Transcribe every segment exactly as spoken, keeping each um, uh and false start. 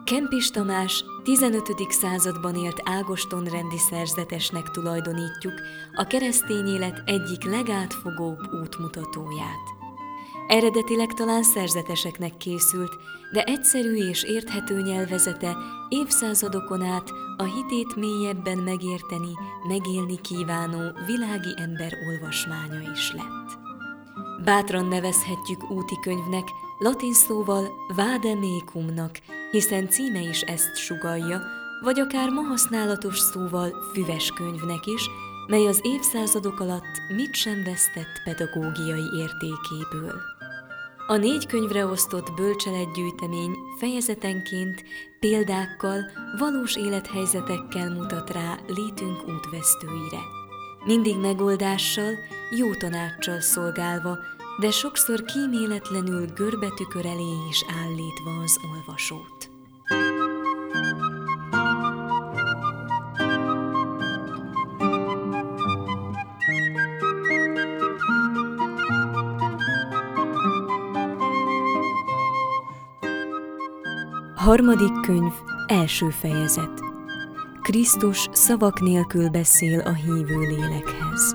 Kempis Tamás tizenötödik században élt ágostonrendi szerzetesnek tulajdonítjuk a keresztény élet egyik legátfogóbb útmutatóját. Eredetileg talán szerzeteseknek készült, de egyszerű és érthető nyelvezete évszázadokon át a hitét mélyebben megérteni, megélni kívánó világi ember olvasmánya is lett. Bátran nevezhetjük úti könyvnek, latin szóval vade mecumnak, hiszen címe is ezt sugallja, vagy akár ma használatos szóval füves könyvnek is, mely az évszázadok alatt mit sem vesztett pedagógiai értékéből. A négy könyvre osztott bölcseletgyűjtemény fejezetenként, példákkal, valós élethelyzetekkel mutat rá létünk útvesztőire. Mindig megoldással, jó tanáccsal szolgálva, de sokszor kíméletlenül görbetükör elé is állítva az olvasót. Harmadik könyv, első fejezet. Krisztus szavak nélkül beszél a hívő lélekhez.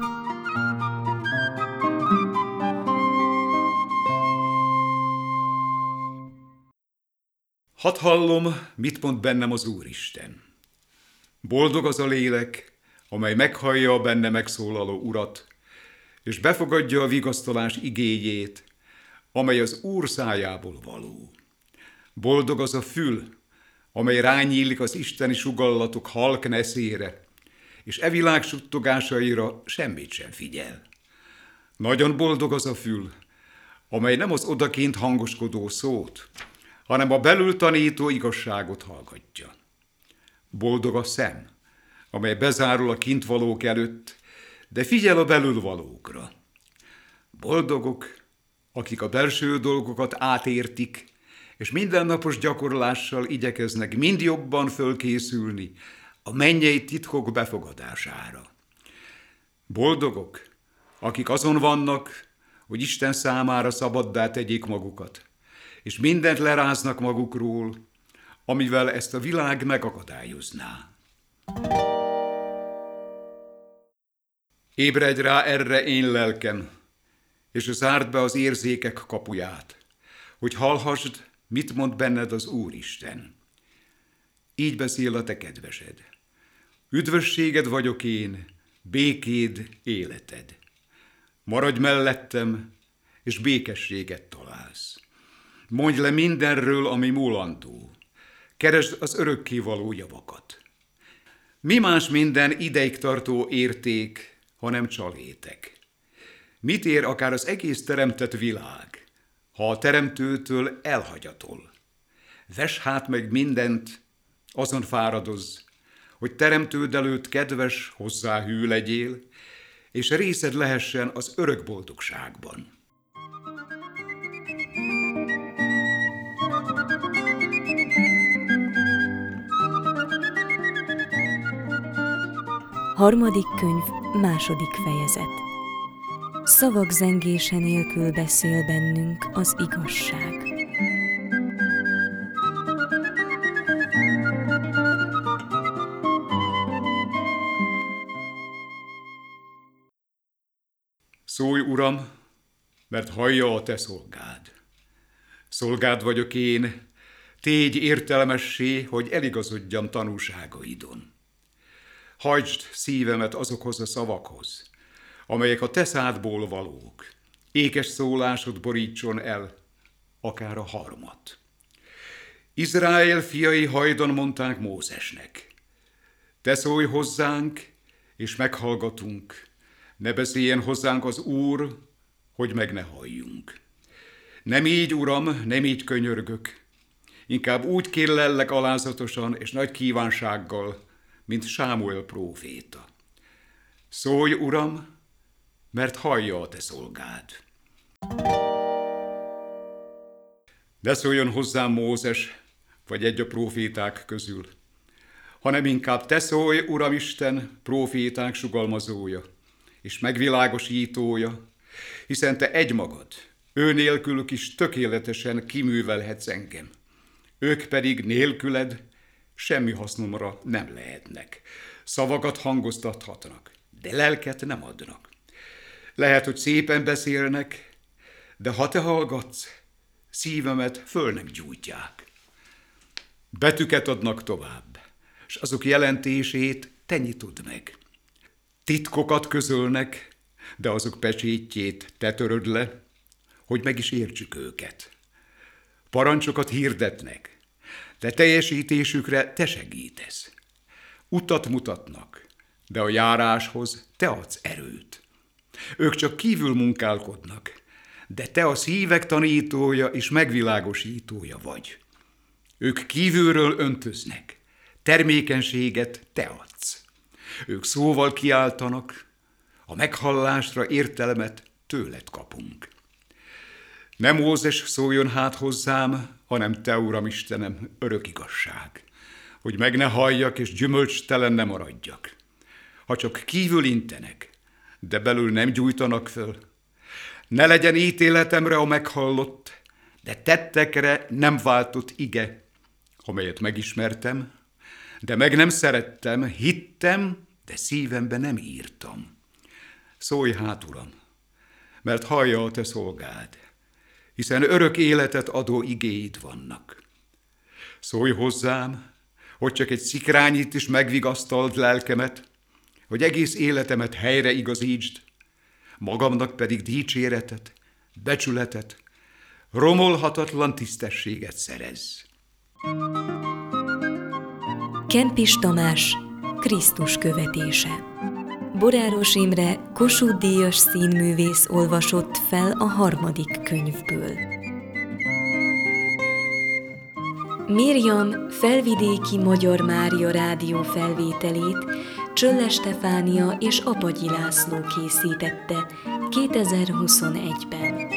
Hadd hallom, mit mond bennem az Úristen. Boldog az a lélek, amely meghallja a benne megszólaló Urat, és befogadja a vigasztalás igéjét, amely az Úr szájából való. Boldog az a fül, amely rányílik az isteni sugallatok halk neszére, és e világ suttogásaira semmit sem figyel. Nagyon boldog az a fül, amely nem az odakint hangoskodó szót, hanem a belül tanító igazságot hallgatja. Boldog a szem, amely bezárul a kintvalók előtt, de figyel a belülvalókra. Boldogok, akik a belső dolgokat átértik, és mindennapos gyakorlással igyekeznek mind jobban fölkészülni a mennyei titkok befogadására. Boldogok, akik azon vannak, hogy Isten számára szabaddá tegyék magukat, és mindent leráznak magukról, amivel ezt a világ megakadályozná. Ébredj rá erre, én lelkem, és zárd be az érzékek kapuját, hogy hallhassd, mit mond benned az Úristen. Így beszél a te kedvesed. Üdvösséged vagyok én, békéd, életed. Maradj mellettem, és békességet találsz. Mondj le mindenről, ami múlandó. Keresd az örökkévaló javakat. Mi más minden ideig tartó érték, hanem csalétek? Mit ér akár az egész teremtett világ, ha a teremtőtől elhagyatol? Vess hát meg mindent, azon fáradozz, hogy teremtőd előtt kedves, hozzá hű legyél, és részed lehessen az örök boldogságban. Harmadik könyv, második fejezet. Szavak zengése nélkül beszél bennünk az igazság. Szólj, Uram, mert hallja a te szolgád. Szolgád vagyok én, tégy értelmessé, hogy eligazodjam tanúságaidon. Hajtsd szívemet azokhoz a szavakhoz, amelyek a te szádból valók. Ékes szólásod borítson el, akár a harmat. Izrael fiai hajdan mondták Mózesnek: te szólj hozzánk, és meghallgatunk, ne beszéljen hozzánk az Úr, hogy meg ne halljunk. Nem így, Uram, nem így könyörgök, inkább úgy kérlellek alázatosan és nagy kívánsággal, mint Sámuel próféta. Szólj, Uram, mert hallja a te szolgád. Ne szóljon hozzám Mózes, vagy egy a próféták közül, hanem inkább te szólj, Uram Isten, próféták sugalmazója, és megvilágosítója, hiszen te egymagad, ő nélkülük is tökéletesen kiművelhetsz engem. Ők pedig nélküled semmi hasznomra nem lehetnek. Szavakat hangoztathatnak, de lelket nem adnak. Lehet, hogy szépen beszélnek, de ha te hallgatsz, szívemet fölnek gyújtják. Betűket adnak tovább, s azok jelentését te nyitod meg. Titkokat közölnek, de azok pecsétjét te töröd le, hogy meg is értsük őket. Parancsokat hirdetnek, de teljesítésükre te segítesz. Utat mutatnak, de a járáshoz te adsz erőt. Ők csak kívül munkálkodnak, de te a szívek tanítója és megvilágosítója vagy. Ők kívülről öntöznek, termékenységet te adsz. Ők szóval kiáltanak, a meghallásra értelmet tőled kapunk. Nem Mózes szóljon hát hozzám, hanem te, Uram Istenem, örök igazság, hogy meg ne halljak és gyümölcstelen ne maradjak. Ha csak kívül intenek, de belül nem gyújtanak föl, ne legyen ítéletemre a meghallott, de tettekre nem váltott ige, amelyet megismertem, de meg nem szerettem, hittem, de szívembe nem írtam. Szólj hát, Uram, mert hallja a te szolgád, hiszen örök életet adó igéid vannak. Szólj hozzám, hogy csak egy szikrányit is megvigasztald lelkemet, hogy egész életemet helyre igazítsd, magamnak pedig dicséretet, becsületet, romolhatatlan tisztességet szerezz. Kempis Tamás, Krisztus követése. Boráros Imre, Kossuth-díjas színművész olvasott fel a harmadik könyvből. Miriam felvidéki Magyar Mária rádió felvételét Csölle Stefánia és Apagyi László készítette kétezer-huszonegyben.